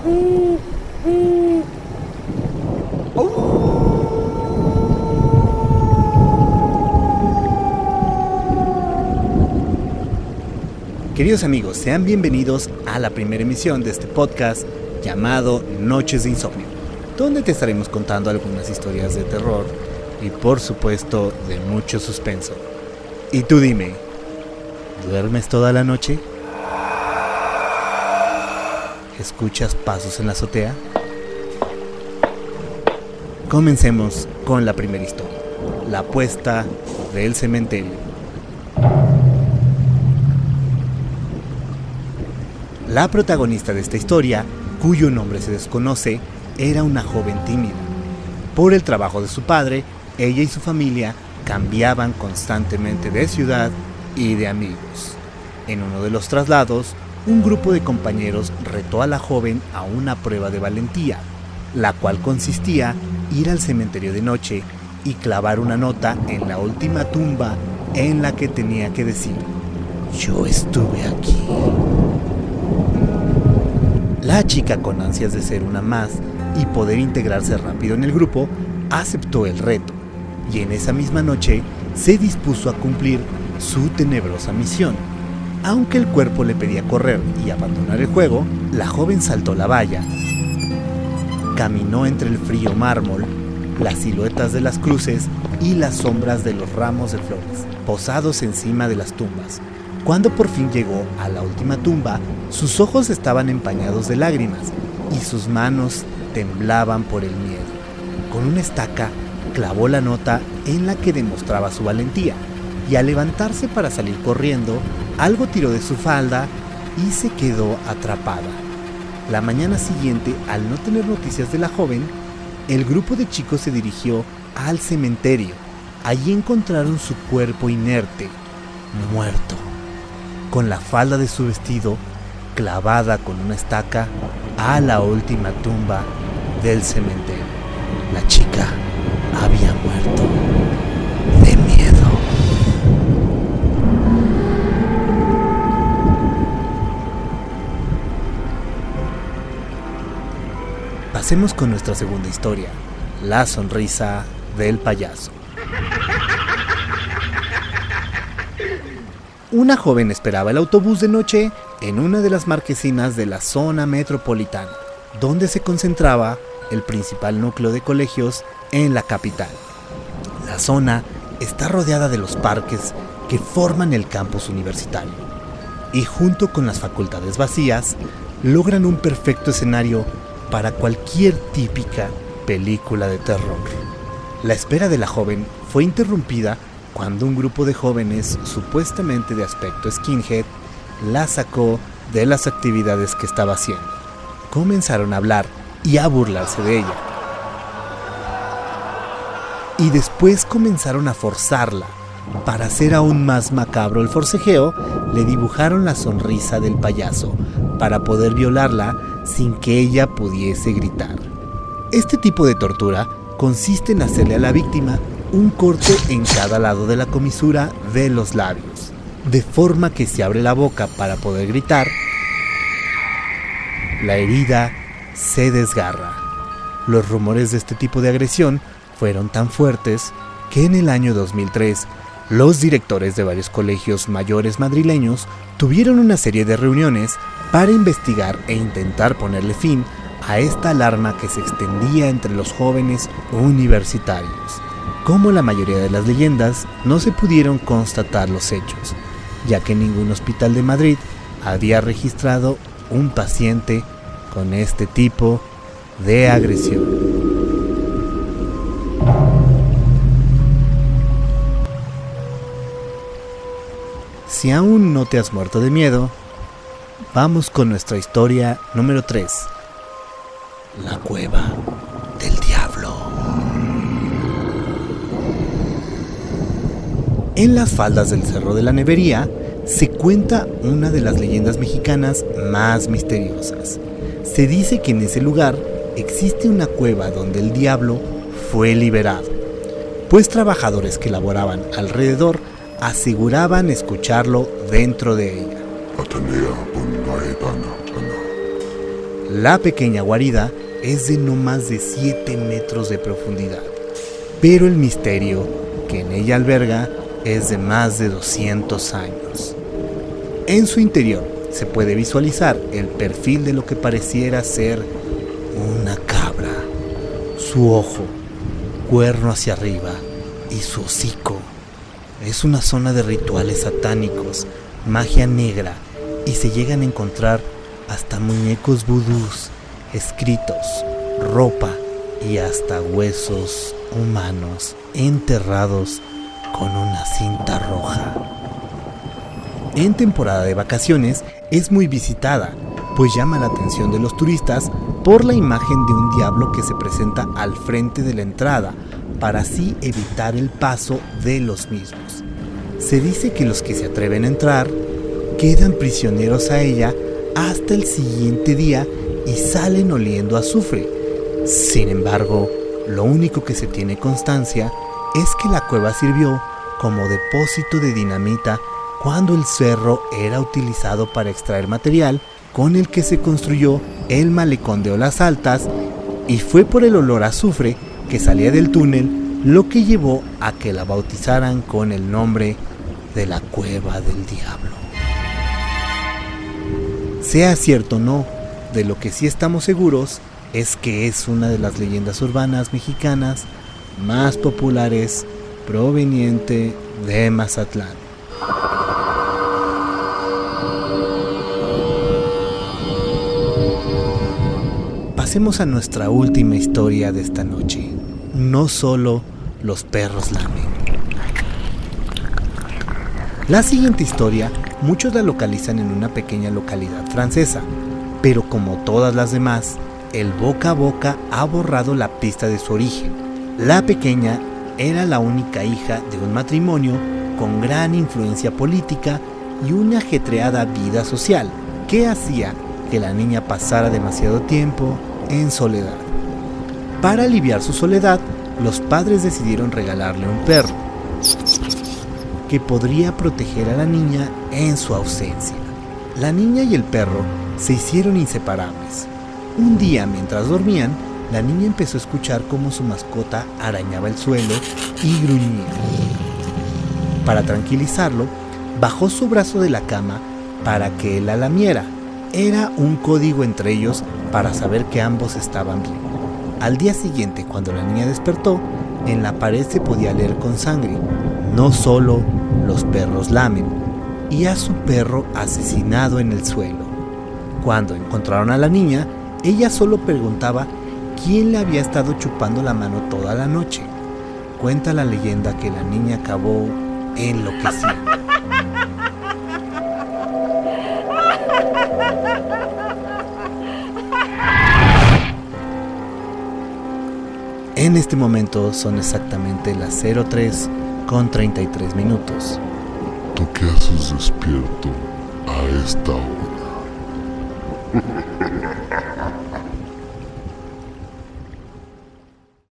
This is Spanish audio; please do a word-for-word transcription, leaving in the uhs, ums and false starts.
Queridos amigos, sean bienvenidos a la primera emisión de este podcast llamado Noches de Insomnio, donde te estaremos contando algunas historias de terror y por supuesto de mucho suspenso. Y tú dime, ¿duermes toda la noche? ¿Escuchas pasos en la azotea? Comencemos con la primera historia, la apuesta del cementerio. La protagonista de esta historia, cuyo nombre se desconoce, era una joven tímida. Por el trabajo de su padre, ella y su familia cambiaban constantemente de ciudad y de amigos. En uno de los traslados, un grupo de compañeros retó a la joven a una prueba de valentía, la cual consistía en ir al cementerio de noche y clavar una nota en la última tumba en la que tenía que decir: "Yo estuve aquí". La chica, con ansias de ser una más y poder integrarse rápido en el grupo, aceptó el reto, y en esa misma noche se dispuso a cumplir su tenebrosa misión. Aunque el cuerpo le pedía correr y abandonar el juego, la joven saltó la valla, caminó entre el frío mármol, las siluetas de las cruces y las sombras de los ramos de flores posados encima de las tumbas. Cuando por fin llegó a la última tumba, sus ojos estaban empañados de lágrimas y sus manos temblaban por el miedo. Con una estaca clavó la nota en la que demostraba su valentía, y al levantarse para salir corriendo, algo tiró de su falda y se quedó atrapada. La mañana siguiente, al no tener noticias de la joven, el grupo de chicos se dirigió al cementerio. Allí encontraron su cuerpo inerte, muerto, con la falda de su vestido clavada con una estaca a la última tumba del cementerio. La chica había muerto de miedo. Pasemos con nuestra segunda historia, la sonrisa del payaso. Una joven esperaba el autobús de noche en una de las marquesinas de la zona metropolitana, donde se concentraba el principal núcleo de colegios en la capital. La zona está rodeada de los parques que forman el campus universitario, y junto con las facultades vacías, logran un perfecto escenario para cualquier típica película de terror. La espera de la joven fue interrumpida cuando un grupo de jóvenes, supuestamente de aspecto skinhead, la sacó de las actividades que estaba haciendo. Comenzaron a hablar y a burlarse de ella. Y después comenzaron a forzarla. Para hacer aún más macabro el forcejeo, le dibujaron la sonrisa del payaso para poder violarla sin que ella pudiese gritar. Este tipo de tortura consiste en hacerle a la víctima un corte en cada lado de la comisura de los labios, de forma que si abre la boca para poder gritar, la herida se desgarra. Los rumores de este tipo de agresión fueron tan fuertes que en el año dos mil tres, los directores de varios colegios mayores madrileños tuvieron una serie de reuniones para investigar e intentar ponerle fin a esta alarma que se extendía entre los jóvenes universitarios. Como la mayoría de las leyendas, no se pudieron constatar los hechos, ya que ningún hospital de Madrid había registrado un paciente con este tipo de agresión. Si aún no te has muerto de miedo, vamos con nuestra historia número tres, la cueva del diablo. En las faldas del Cerro de la Nevería se cuenta una de las leyendas mexicanas más misteriosas. Se dice que en ese lugar existe una cueva donde el diablo fue liberado, pues trabajadores que laboraban alrededor aseguraban escucharlo dentro de ella. La pequeña guarida es de no más de siete metros de profundidad, pero el misterio que en ella alberga es de más de doscientos años. En su interior se puede visualizar el perfil de lo que pareciera ser una cabra, su ojo, cuerno hacia arriba y su hocico. Es una zona de rituales satánicos, magia negra, y se llegan a encontrar hasta muñecos vudús, escritos, ropa y hasta huesos humanos enterrados con una cinta roja. En temporada de vacaciones es muy visitada, pues llama la atención de los turistas por la imagen de un diablo que se presenta al frente de la entrada, para así evitar el paso de los mismos. Se dice que los que se atreven a entrar quedan prisioneros a ella hasta el siguiente día y salen oliendo a azufre. Sin embargo, lo único que se tiene constancia es que la cueva sirvió como depósito de dinamita cuando el cerro era utilizado para extraer material con el que se construyó el malecón de Olas Altas, y fue por el olor a azufre que salía del túnel lo que llevó a que la bautizaran con el nombre de la Cueva del Diablo. Sea cierto o no, de lo que sí estamos seguros es que es una de las leyendas urbanas mexicanas más populares proveniente de Mazatlán. Pasemos a nuestra última historia de esta noche. No solo los perros lamen. La siguiente historia, muchos la localizan en una pequeña localidad francesa, pero como todas las demás, el boca a boca ha borrado la pista de su origen. La pequeña era la única hija de un matrimonio con gran influencia política y una ajetreada vida social, que hacía que la niña pasara demasiado tiempo en soledad. Para aliviar su soledad, los padres decidieron regalarle un perro que podría proteger a la niña en su ausencia. La niña y el perro se hicieron inseparables. Un día, mientras dormían, la niña empezó a escuchar cómo su mascota arañaba el suelo y gruñía. Para tranquilizarlo, bajó su brazo de la cama para que él la lamiera. Era un código entre ellos para saber que ambos estaban bien. Al día siguiente, cuando la niña despertó, en la pared se podía leer con sangre: no solo los perros lamen, y a su perro asesinado en el suelo. Cuando encontraron a la niña, ella solo preguntaba quién le había estado chupando la mano toda la noche. Cuenta la leyenda que la niña acabó enloquecida. En este momento son exactamente las cero tres con treinta y tres minutos. ¿Tú qué haces despierto a esta hora?